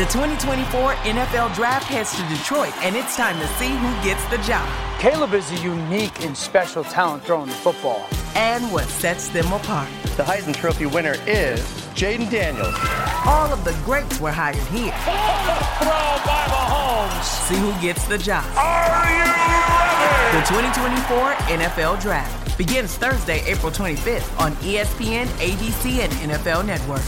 The 2024 NFL Draft heads to Detroit, and it's time to see who gets the job. Caleb is a unique and special talent throwing the football. And what sets them apart. The Heisman Trophy winner is Jaden Daniels. All of the greats were hired here. Throw by Mahomes. See who gets the job. Are you ready? The 2024 NFL Draft begins Thursday, April 25th on ESPN, ABC, and NFL Network.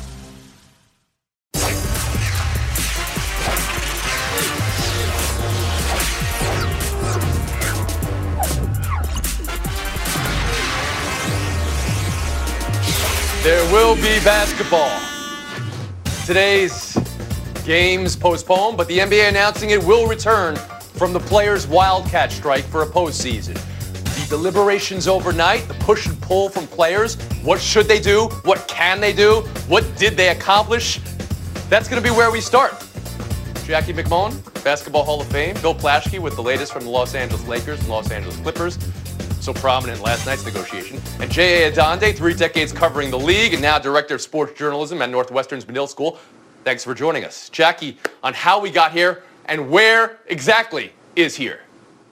There will be basketball. Today's game's postponed, but the NBA announcing it will return from the players' wildcat strike for a postseason. The deliberations overnight, the push and pull from players. What should they do? What can they do? What did they accomplish? That's going to be where we start. Jackie McMullen, Basketball Hall of Fame. Bill Plaschke with the latest from the Los Angeles Lakers and Los Angeles Clippers. So prominent in last night's negotiation. And J.A. Adande, 3 decades covering the league and now director of sports journalism at Northwestern's Medill School. Thanks for joining us. Jackie, on how we got here and where exactly is here?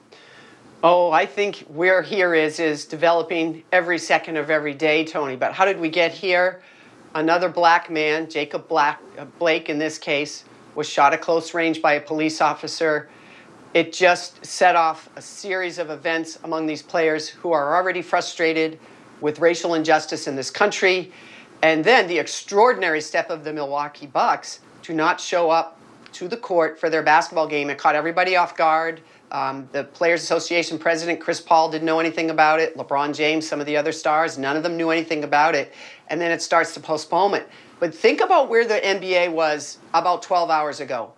Oh, I think where here is developing every second of every day, Tony. But how did we get here? Another black man, Jacob Blake in this case, was shot at close range by a police officer. It just set off a series of events among these players who are already frustrated with racial injustice in this country. And then the extraordinary step of the Milwaukee Bucks to not show up to the court for their basketball game. It caught everybody off guard. The Players Association president, Chris Paul, didn't know anything about it. LeBron James, some of the other stars, none of them knew anything about it. And then it starts to postpone it. But think about where the NBA was about 12 hours ago.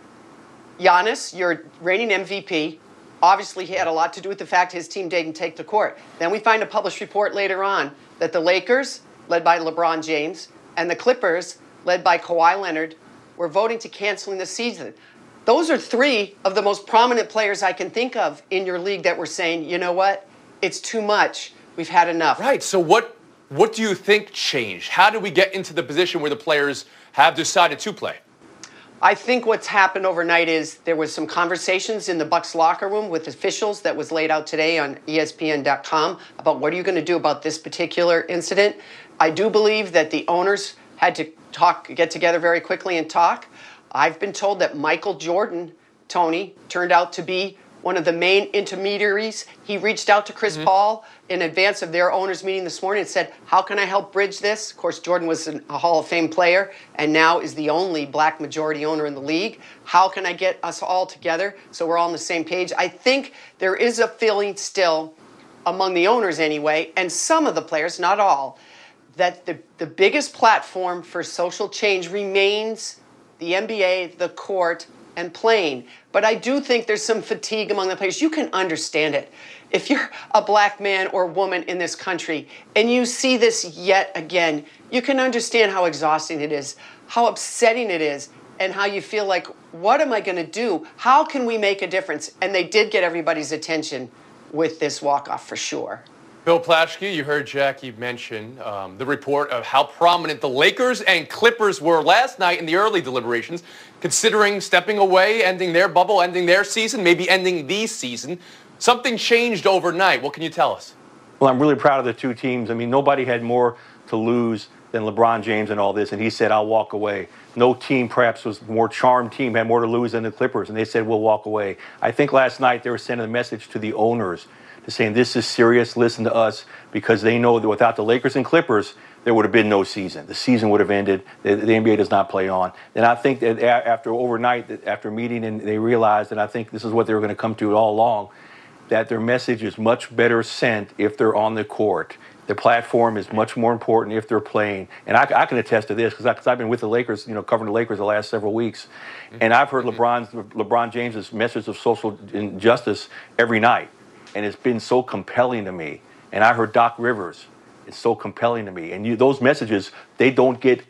Giannis, your reigning MVP, obviously he had a lot to do with the fact his team didn't take the court. Then we find a published report later on that the Lakers, led by LeBron James, and the Clippers, led by Kawhi Leonard, were voting to canceling the season. Those are 3 of the most prominent players I can think of in your league that were saying, you know what, it's too much, we've had enough. Right, so what do you think changed? How did we get into the position where the players have decided to play? I think what's happened overnight is there was some conversations in the Bucks locker room with officials that was laid out today on ESPN.com about what are you going to do about this particular incident. I do believe that the owners had to get together very quickly and talk. I've been told that Michael Jordan, Tony, turned out to be one of the main intermediaries. He reached out to Chris Paul in advance of their owners meeting this morning and said, how can I help bridge this? Of course, Jordan was a Hall of Fame player and now is the only black majority owner in the league. How can I get us all together so we're all on the same page? I think there is a feeling still, among the owners anyway, and some of the players, not all, that the biggest platform for social change remains the NBA, the court, and playing. But I do think there's some fatigue among the players. You can understand it. If you're a black man or woman in this country and you see this yet again, you can understand how exhausting it is, how upsetting it is, and how you feel like, what am I going to do? How can we make a difference? And they did get everybody's attention with this walk-off for sure. Bill Plaschke, you heard Jackie mention the report of how prominent the Lakers and Clippers were last night in the early deliberations, considering stepping away, ending their bubble, ending their season, maybe ending the season. Something changed overnight. What can you tell us? Well, I'm really proud of the 2 teams. I mean, nobody had more to lose than LeBron James and all this, and he said, I'll walk away. No team perhaps was more charmed team, had more to lose than the Clippers, and they said, we'll walk away. I think last night they were sending a message to the owners saying this is serious, listen to us, because they know that without the Lakers and Clippers, there would have been no season. The season would have ended. The NBA does not play on. And I think that after overnight, after meeting, and they realized, and I think this is what they were going to come to all along, that their message is much better sent if they're on the court. The platform is much more important if they're playing. And I can attest to this because I've been with the Lakers, covering the Lakers the last several weeks. And I've heard LeBron James' message of social injustice every night. And it's been so compelling to me. And I heard Doc Rivers. It's so compelling to me. And those messages, they don't get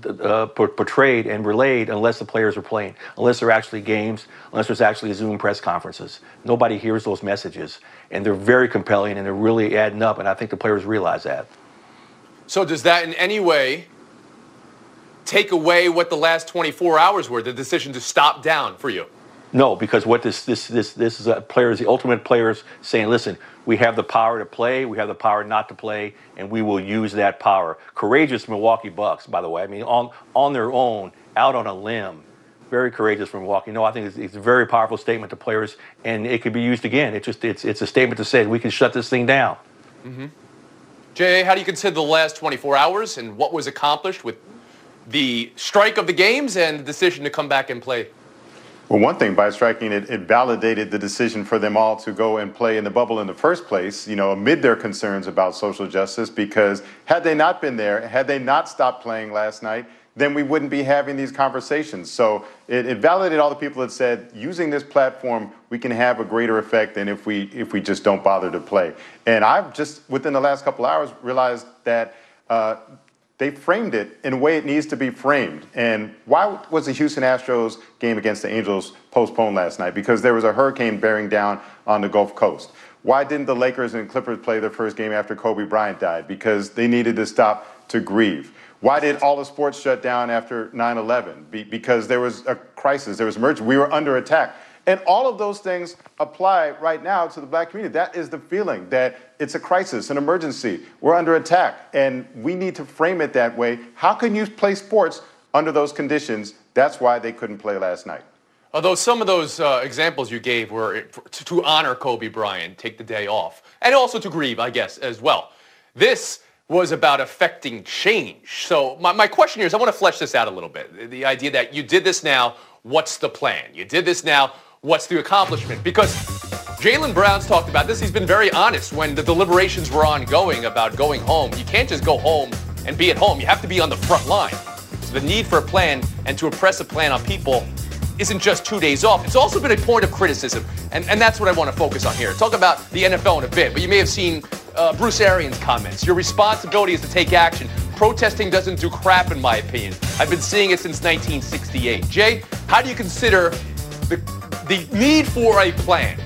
portrayed and relayed unless the players are playing, unless they're actually games, unless there's actually Zoom press conferences. Nobody hears those messages. And they're very compelling, and they're really adding up. And I think the players realize that. So does that in any way take away what the last 24 hours were, the decision to stop down for you? No, because what this is players, the ultimate players saying, listen, we have the power to play, we have the power not to play, and we will use that power. Courageous Milwaukee Bucks, by the way. I mean, on their own, out on a limb. Very courageous from Milwaukee. No, I think it's a very powerful statement to players, and it could be used again. It's a statement to say we can shut this thing down. Mm-hmm. J.A., how do you consider the last 24 hours and what was accomplished with the strike of the games and the decision to come back and play? Well, one thing, by striking it validated the decision for them all to go and play in the bubble in the first place, amid their concerns about social justice, because had they not been there, had they not stopped playing last night, then we wouldn't be having these conversations. So it validated all the people that said, using this platform, we can have a greater effect than if we just don't bother to play. And I've just, within the last couple hours, realized that they framed it in a way it needs to be framed. And why was the Houston Astros game against the Angels postponed last night? Because there was a hurricane bearing down on the Gulf Coast. Why didn't the Lakers and Clippers play their first game after Kobe Bryant died? Because they needed to stop to grieve. Why did all the sports shut down after 9/11? Because there was a crisis, there was emergency, we were under attack. And all of those things apply right now to the black community. That is the feeling that it's a crisis, an emergency. We're under attack, and we need to frame it that way. How can you play sports under those conditions? That's why they couldn't play last night. Although some of those examples you gave were to honor Kobe Bryant, take the day off, and also to grieve, I guess, as well. This was about affecting change. So my question here is, I want to flesh this out a little bit. The idea that you did this now, what's the plan? You did this now, what's the accomplishment? Because Jaylen Brown's talked about this. He's been very honest when the deliberations were ongoing about going home. You can't just go home and be at home. You have to be on the front line. So the need for a plan and to impress a plan on people isn't just 2 days off. It's also been a point of criticism. And that's what I want to focus on here. Talk about the NFL in a bit, but you may have seen Bruce Arians' comments. Your responsibility is to take action. Protesting doesn't do crap, in my opinion. I've been seeing it since 1968. Jay, how do you consider the need for a plan?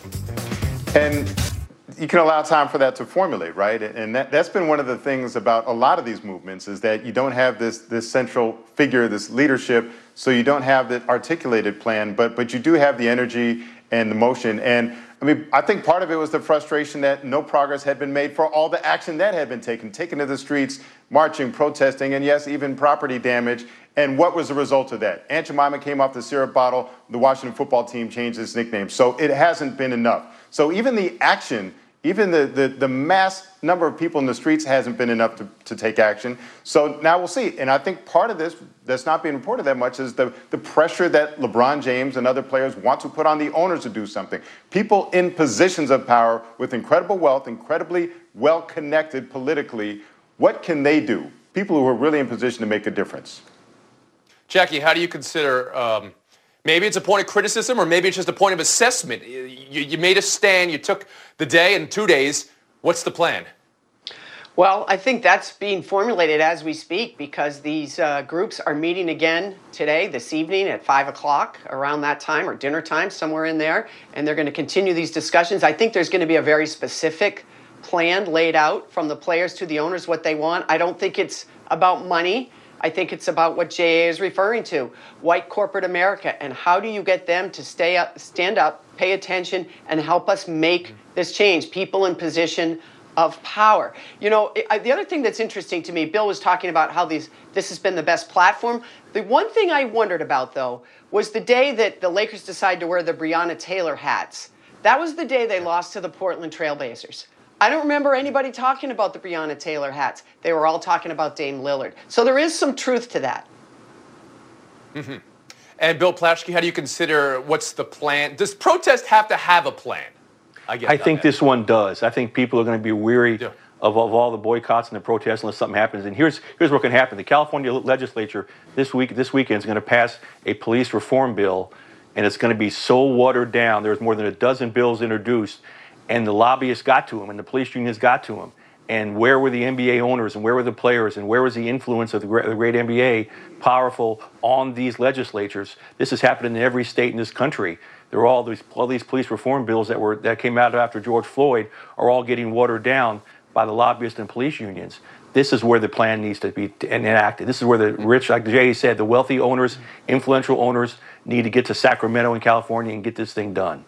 And you can allow time for that to formulate, right? And that's been one of the things about a lot of these movements, is that you don't have this central figure, this leadership, so you don't have the articulated plan, but you do have the energy and the motion. And I mean, I think part of it was the frustration that no progress had been made for all the action that had been taken to the streets, marching, protesting, and yes, even property damage. And what was the result of that? Aunt Jemima came off the syrup bottle. The Washington football team changed its nickname. So it hasn't been enough. So even the action, even the mass number of people in the streets hasn't been enough to take action. So now we'll see. And I think part of this that's not being reported that much is the pressure that LeBron James and other players want to put on the owners to do something. People in positions of power with incredible wealth, incredibly well-connected politically, what can they do? People who are really in position to make a difference. Jackie, how do you consider, maybe it's a point of criticism or maybe it's just a point of assessment? You made a stand, you took the day and 2 days. What's the plan? Well, I think that's being formulated as we speak, because these groups are meeting again today, this evening at 5 o'clock, around that time, or dinner time, somewhere in there, and they're going to continue these discussions. I think there's going to be a very specific plan laid out from the players to the owners, what they want. I don't think it's about money. I think it's about what JA is referring to, white corporate America, and how do you get them to stand up, pay attention, and help us make this change, people in position of power. You know, the other thing that's interesting to me, Bill was talking about how this has been the best platform. The one thing I wondered about, though, was the day that the Lakers decided to wear the Breonna Taylor hats. That was the day they lost to the Portland Trailblazers. I don't remember anybody talking about the Breonna Taylor hats. They were all talking about Dame Lillard. So there is some truth to that. Mm-hmm. And Bill Plaschke, how do you consider what's the plan? Does protest have to have a plan? I think this one does. I think people are going to be weary of all the boycotts and the protests unless something happens. And here's what can happen. The California legislature this weekend is going to pass a police reform bill, and it's going to be so watered down. There's more than a dozen bills introduced, and the lobbyists got to them, and the police unions got to them. And where were the NBA owners, and where were the players, and where was the influence of the great NBA powerful on these legislatures? This has happened in every state in this country. There are all these police reform bills that came out after George Floyd are all getting watered down by the lobbyists and police unions. this is where the plan needs to be enacted. This is where the rich, like Jay said, the wealthy owners, influential owners need to get to Sacramento and California and get this thing done.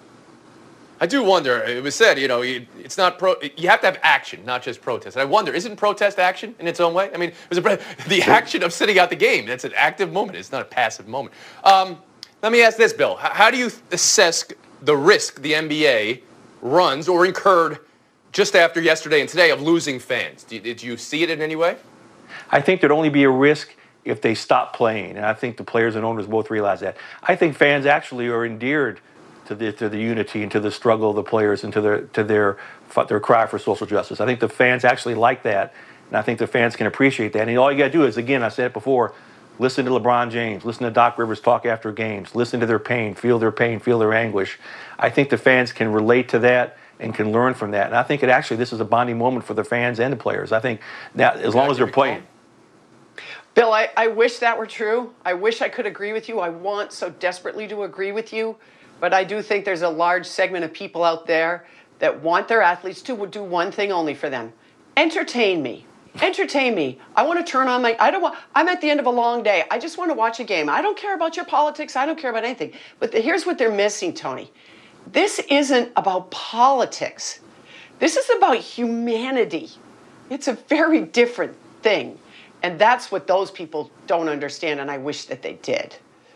I do wonder, it was said, it's not you have to have action, not just protest. And I wonder, isn't protest action in its own way? I mean, the action of sitting out the game, that's an active moment. It's not a passive moment. Let me ask this, Bill. How do you assess the risk the NBA runs or incurred just after yesterday and today of losing fans? Did you see it in any way? I think there'd only be a risk if they stop playing, and I think the players and owners both realize that. I think fans actually are endeared to the unity and to the struggle of the players and to their cry for social justice. I think the fans actually like that, and I think the fans can appreciate that. And all you got to do is, again, I said it before, listen to LeBron James, listen to Doc Rivers talk after games, listen to their pain, feel their anguish. I think the fans can relate to that and can learn from that. And I think this is a bonding moment for the fans and the players. I think that as long as they're playing. Bill, I wish that were true. I wish I could agree with you. I want so desperately to agree with you. But I do think there's a large segment of people out there that want their athletes to do one thing only for them. Entertain me. Entertain me. I want to turn on I'm at the end of a long day. I just want to watch a game. I don't care about your politics. I don't care about anything. But here's what they're missing, Tony. This isn't about politics. This is about humanity. It's a very different thing. And that's what those people don't understand, and I wish that they did.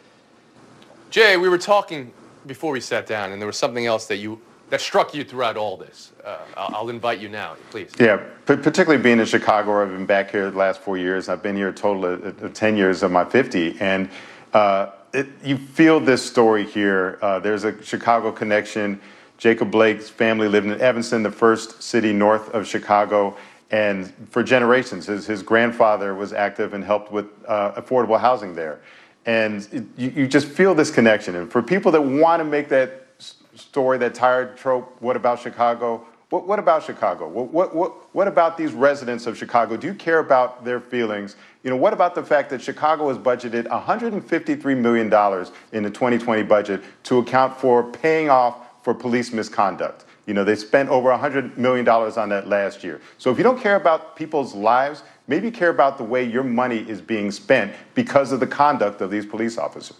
Jay, we were talking before we sat down, and there was something else that struck you throughout all this. I'll invite you now, please. Yeah, particularly being in Chicago, I've been back here the last 4 years. I've been here a total of 10 years of my 50, and you feel this story here. There's a Chicago connection. Jacob Blake's family lived in Evanston, the first city north of Chicago, and for generations, his grandfather was active and helped with affordable housing there. And you just feel this connection. And for people that want to make that story, that tired trope, what about Chicago? What about Chicago? What about these residents of Chicago? Do you care about their feelings? What about the fact that Chicago has budgeted $153 million in the 2020 budget to account for paying off for police misconduct? They spent over $100 million on that last year. So if you don't care about people's lives, maybe care about the way your money is being spent because of the conduct of these police officers.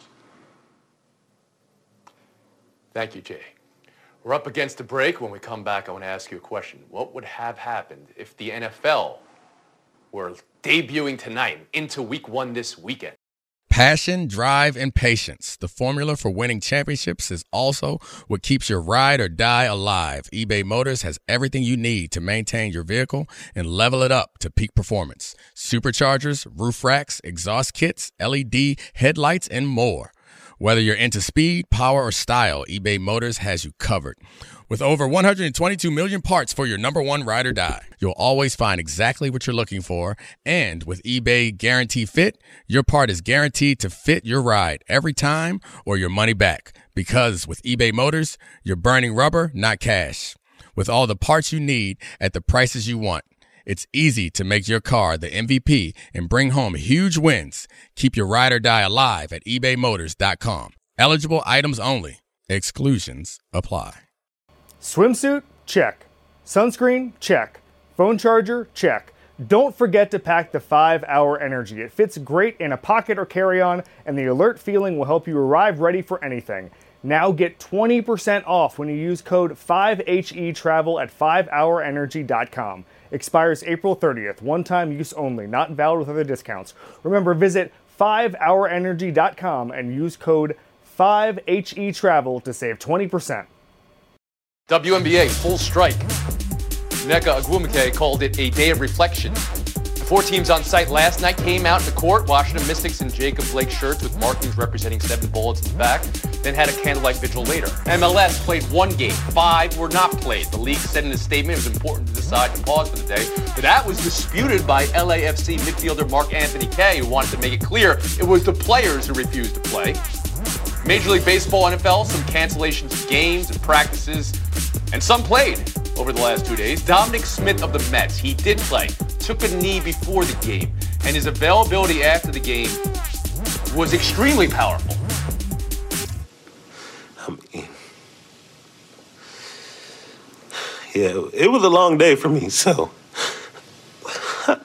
Thank you, Jay. We're up against the break. When we come back, I want to ask you a question. What would have happened if the NFL were debuting tonight into week 1 this weekend? Passion, drive, and patience. The formula for winning championships is also what keeps your ride or die alive. eBay Motors has everything you need to maintain your vehicle and level it up to peak performance. Superchargers, roof racks, exhaust kits, LED headlights, and more. Whether you're into speed, power, or style, eBay Motors has you covered. With over 122 million parts for your number one ride or die, you'll always find exactly what you're looking for. And with eBay Guarantee Fit, your part is guaranteed to fit your ride every time or your money back. Because with eBay Motors, you're burning rubber, not cash. With all the parts you need at the prices you want, it's easy to make your car the MVP and bring home huge wins. Keep your ride or die alive at ebaymotors.com. Eligible items only. Exclusions apply. Swimsuit? Check. Sunscreen? Check. Phone charger? Check. Don't forget to pack the 5-Hour Energy. It fits great in a pocket or carry-on, and the alert feeling will help you arrive ready for anything. Now get 20% off when you use code 5HETRAVEL at 5hourenergy.com. Expires April 30th. One-time use only. Not valid with other discounts. Remember, visit 5hourenergy.com and use code 5HETRAVEL to save 20%. WNBA, full strike. Nneka Ogwumike called it a day of reflection. The 4 teams on site last night came out to court, Washington Mystics in Jacob Blake shirts with markings representing 7 bullets in the back, then had a candlelight vigil later. MLS played 1 game, 5 were not played. The league said in a statement it was important to decide to pause for the day, but that was disputed by LAFC midfielder Mark-Anthony Kaye, who wanted to make it clear it was the players who refused to play. Major League Baseball, NFL, some cancellations of games and practices, and some played over the last 2 days. Dominic Smith of the Mets, he did play, took a knee before the game, and his availability after the game was extremely powerful. I mean, yeah, it was a long day for me, so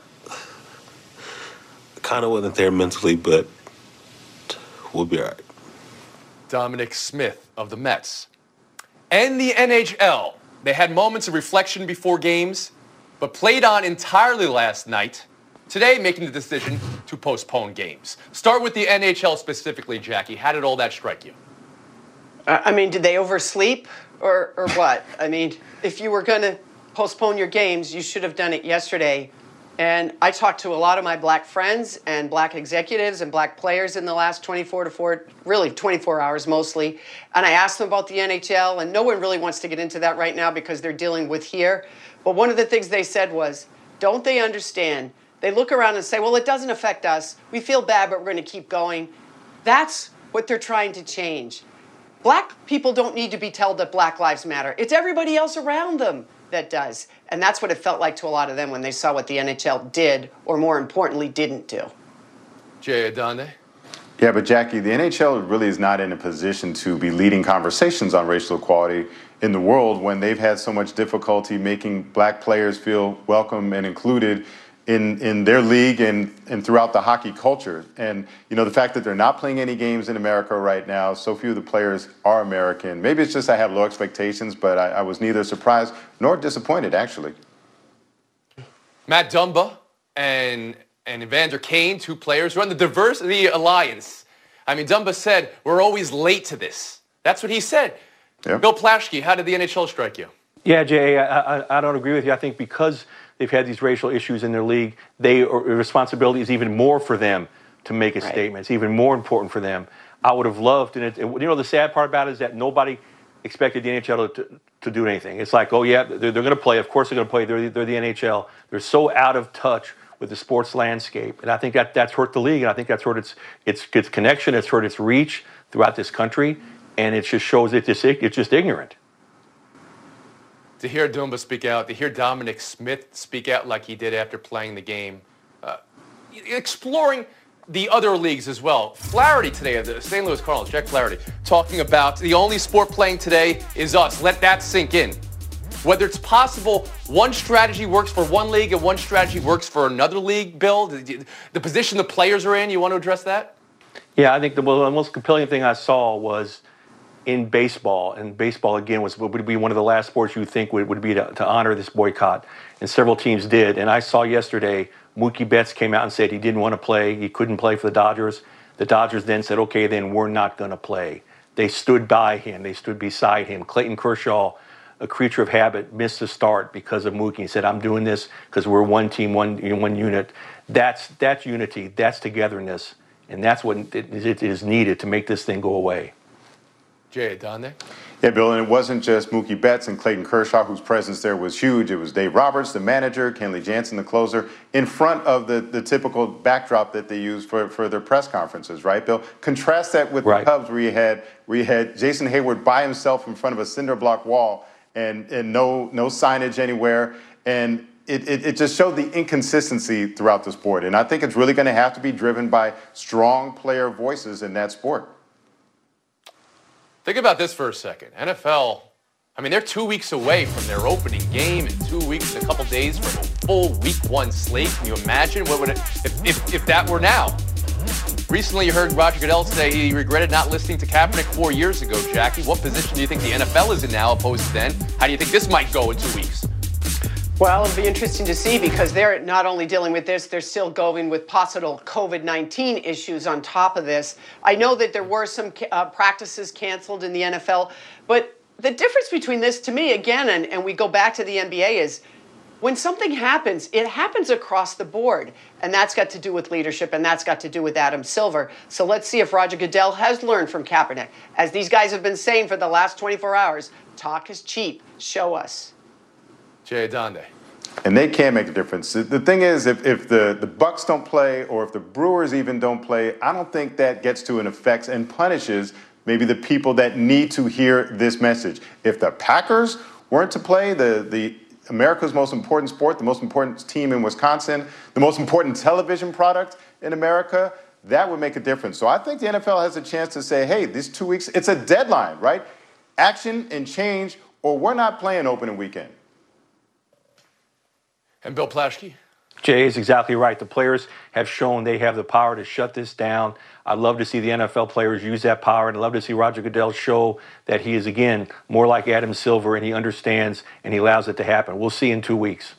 kind of wasn't there mentally, but we'll be all right. Dominic Smith of the Mets. And the NHL. They had moments of reflection before games, but played on entirely last night. Today, making the decision to postpone games. Start with the NHL specifically, Jackie. How did all that strike you? I mean, did they oversleep or what? I mean, if you were going to postpone your games, you should have done it yesterday. And I talked to a lot of my black friends and black executives and black players in the last 24 hours mostly. And I asked them about the NHL, and no one really wants to get into that right now because they're dealing with here. But one of the things they said was, don't they understand? They look around and say, well, it doesn't affect us. We feel bad, but we're going to keep going. That's what they're trying to change. Black people don't need to be told that Black Lives Matter. It's everybody else around them that does. And that's what it felt like to a lot of them when they saw what the NHL did, or more importantly, didn't do. Jay Adande? Yeah, but Jackie, the NHL really is not in a position to be leading conversations on racial equality in the world when they've had so much difficulty making black players feel welcome and included in their league and throughout the hockey culture. And, you know, the fact that they're not playing any games in America right now, so few of the players are American. Maybe it's just I have low expectations, but I was neither surprised nor disappointed, actually. Matt Dumba and Evander Kane, two players who run the Diversity Alliance. I mean, Dumba said, we're always late to this. That's what he said. Yep. Bill Plaschke, how did the NHL strike you? Yeah, Jay, I don't agree with you. I think because they've had these racial issues in their league, responsibility is even more for them to make a statement. It's even more important for them. I would have loved, and you know, the sad part about it is that nobody expected the NHL to do anything. It's like, oh yeah, they're going to play. Of course they're going to play. They're the NHL. They're so out of touch with the sports landscape, and I think that's hurt the league, and I think that's hurt its connection. It's hurt its reach throughout this country, and it just shows it's just ignorant. To hear Dumba speak out, to hear Dominic Smith speak out like he did after playing the game, exploring the other leagues as well. Flaherty today of the St. Louis Cardinals, Jack Flaherty, talking about the only sport playing today is us. Let that sink in. Whether it's possible one strategy works for one league and one strategy works for another league, Bill, the position the players are in, you want to address that? Yeah, I think the most compelling thing I saw was in baseball, and baseball again would be one of the last sports you would think would be to honor this boycott, and several teams did. And I saw yesterday Mookie Betts came out and said he didn't want to play, he couldn't play for the Dodgers. The Dodgers then said, okay, then we're not going to play. They stood by him, they stood beside him. Clayton Kershaw, a creature of habit, missed the start because of Mookie. He said, I'm doing this because we're one team, one unit. That's unity, that's togetherness, and that's what it is needed to make this thing go away. Jay Adande? Yeah, Bill, and it wasn't just Mookie Betts and Clayton Kershaw whose presence there was huge. It was Dave Roberts, the manager, Kenley Jansen, the closer, in front of the typical backdrop that they use for their press conferences, right, Bill? Contrast that with the Cubs where you had Jason Hayward by himself in front of a cinder block wall and no signage anywhere. And it just showed the inconsistency throughout the sport. And I think it's really going to have to be driven by strong player voices in that sport. Think about this for a second. NFL, I mean, they're 2 weeks away from their opening game and 2 weeks, a couple days from a full week one slate. Can you imagine what would it, if that were now? Recently, you heard Roger Goodell say he regretted not listening to Kaepernick 4 years ago, Jackie. What position do you think the NFL is in now opposed to then? How do you think this might go in 2 weeks? Well, it'll be interesting to see because they're not only dealing with this, they're still going with possible COVID-19 issues on top of this. I know that there were some practices canceled in the NFL, but the difference between this, to me, again, and we go back to the NBA, is when something happens, it happens across the board. And that's got to do with leadership, and that's got to do with Adam Silver. So let's see if Roger Goodell has learned from Kaepernick. As these guys have been saying for the last 24 hours, talk is cheap. Show us. Jay Adande. And they can make a difference. The thing is, if the Bucks don't play or if the Brewers even don't play, I don't think that gets to an effect and punishes maybe the people that need to hear this message. If the Packers weren't to play, the America's most important sport, the most important team in Wisconsin, the most important television product in America, that would make a difference. So I think the NFL has a chance to say, hey, these 2 weeks, it's a deadline, right? Action and change, or we're not playing opening weekend. And Bill Plaschke? Jay is exactly right. The players have shown they have the power to shut this down. I'd love to see the NFL players use that power, and I'd love to see Roger Goodell show that he is, again, more like Adam Silver, and he understands and he allows it to happen. We'll see in 2 weeks.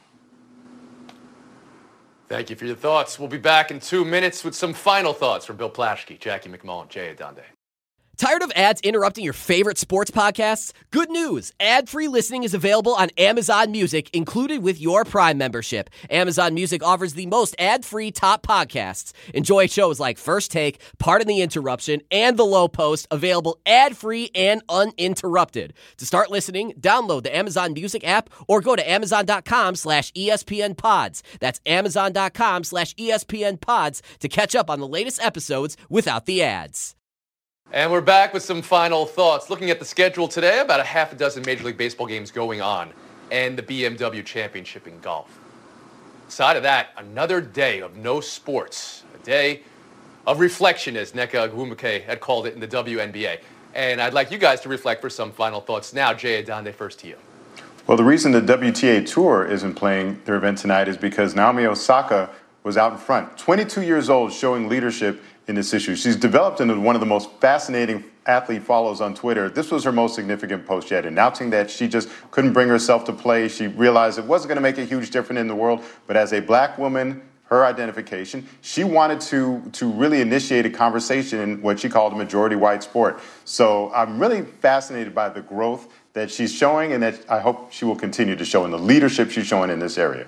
Thank you for your thoughts. We'll be back in 2 minutes with some final thoughts from Bill Plaschke, Jackie McMullen, Jay Adande. Tired of ads interrupting your favorite sports podcasts? Good news. Ad-free listening is available on Amazon Music, included with your Prime membership. Amazon Music offers the most ad-free top podcasts. Enjoy shows like First Take, Pardon the Interruption, and The Low Post, available ad-free and uninterrupted. To start listening, download the Amazon Music app or go to amazon.com/ESPN Pods. That's amazon.com/ESPN Pods to catch up on the latest episodes without the ads. And we're back with some final thoughts. Looking at the schedule today, about a half a dozen Major League Baseball games going on, and the BMW Championship in golf. Aside of that, another day of no sports, a day of reflection, as Nneka Ogwumike had called it in the WNBA. And I'd like you guys to reflect for some final thoughts now. Jay Adande, first to you. Well, the reason the WTA Tour isn't playing their event tonight is because Naomi Osaka was out in front, 22 years old, showing leadership in this issue. She's developed into one of the most fascinating athlete follows on Twitter. This was her most significant post yet, announcing that she just couldn't bring herself to play. She realized it wasn't going to make a huge difference in the world, but as a black woman, her identification, she wanted to really initiate a conversation in what she called a majority white sport. So I'm really fascinated by the growth that she's showing, and that I hope she will continue to show in the leadership she's showing in this area.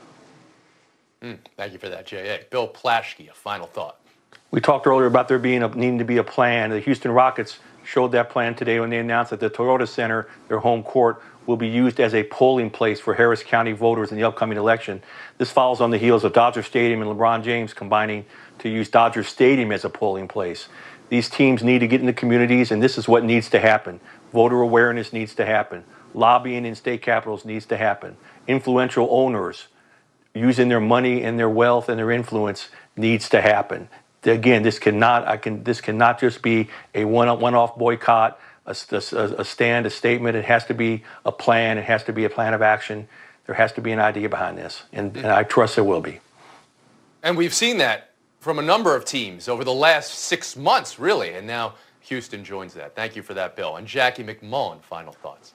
Thank you for that, J.A. Bill Plaschke, a final thought. We talked earlier about there needing to be a plan. The Houston Rockets showed that plan today when they announced that the Toyota Center, their home court, will be used as a polling place for Harris County voters in the upcoming election. This follows on the heels of Dodger Stadium and LeBron James combining to use Dodger Stadium as a polling place. These teams need to get in the communities, and this is what needs to happen. Voter awareness needs to happen. Lobbying in state capitals needs to happen. Influential owners using their money and their wealth and their influence needs to happen. Again, this cannot just be a one-off boycott, a stand, a statement. It has to be a plan. It has to be a plan of action. There has to be an idea behind this, and I trust there will be. And we've seen that from a number of teams over the last 6 months, really, and now Houston joins that. Thank you for that, Bill. And Jackie McMullen, final thoughts.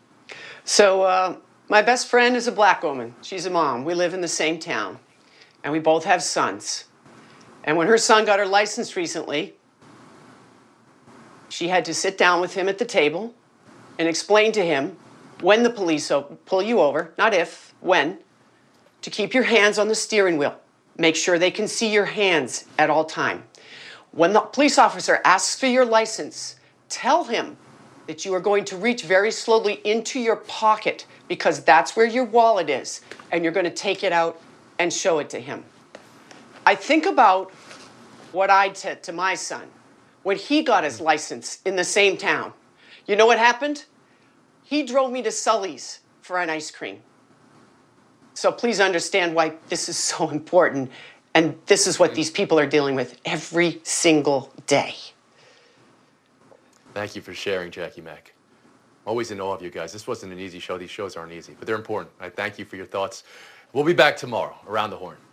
So my best friend is a black woman. She's a mom. We live in the same town, and we both have sons. And when her son got her license recently, she had to sit down with him at the table and explain to him when the police pull you over, not if, when, to keep your hands on the steering wheel. Make sure they can see your hands at all time. When the police officer asks for your license, tell him that you are going to reach very slowly into your pocket because that's where your wallet is, and you're going to take it out and show it to him. I think about what I said to my son when he got his license in the same town. You know what happened? He drove me to Sully's for an ice cream. So please understand why this is so important, and this is what these people are dealing with every single day. Thank you for sharing, Jackie Mack. Always in awe of you guys. This wasn't an easy show. These shows aren't easy, but they're important. I thank you for your thoughts. We'll be back tomorrow, Around the Horn.